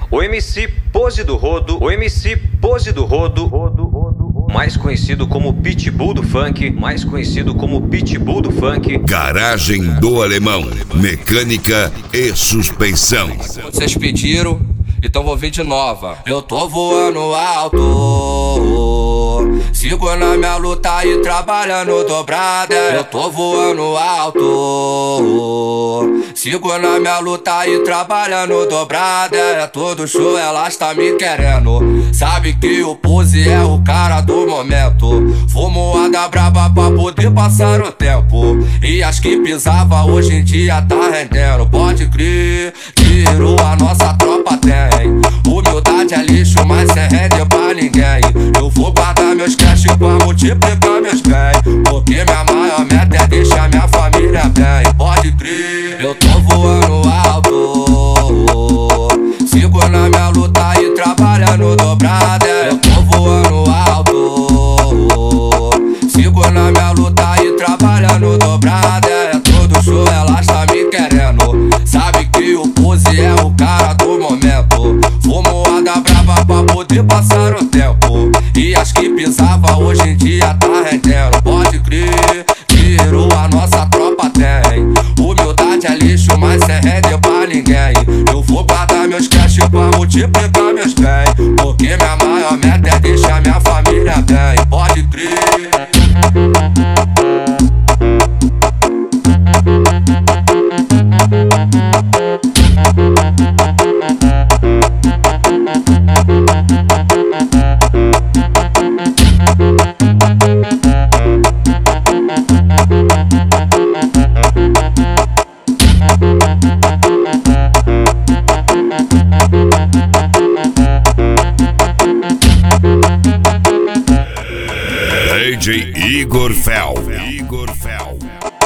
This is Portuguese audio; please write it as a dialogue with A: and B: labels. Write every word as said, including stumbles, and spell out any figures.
A: O M C Pose do Rodo, o M C Pose do Rodo, Rodo, Rodo, mais conhecido como Pitbull do Funk, mais conhecido como Pitbull do Funk.
B: Garagem do Alemão, mecânica e suspensão.
C: Vocês pediram, então vou vir de nova. Eu tô voando alto, sigo na minha luta e trabalhando dobrada. Eu tô voando alto, sigo na minha luta e trabalhando dobrada. É todo show, ela está me querendo. Sabe que o Pose é o cara do momento. Fumoada braba pra poder passar o tempo. E as que pisava hoje em dia tá rendendo. Pode crer, tirou a nossa tropa tem. Humildade é lixo, mas cê rende pra ninguém. Eu vou guardar meus cash pra multiplicar meus bens, porque minha maior meta é deixar minha família bem. Pode crer, eu tô voando alto, sigo na minha luta e trabalhando dobrada. Eu tô voando alto, sigo na minha luta e trabalhando dobrada. É todo show, ela está me querendo. Sabe que o Pose é o cara do momento. Fumoada brava pra poder passar o tempo. E as que pisava hoje em dia tá rendendo. Pode crer, tirou a nossa tropa tem. Humildade é lixo, mas cê rende pra ninguém. Eu vou guardar meus cash pra multiplicar meus bens, porque minha maior meta é deixar minha família bem. Pode crer.
B: D J Igor Fel. Igor Fel.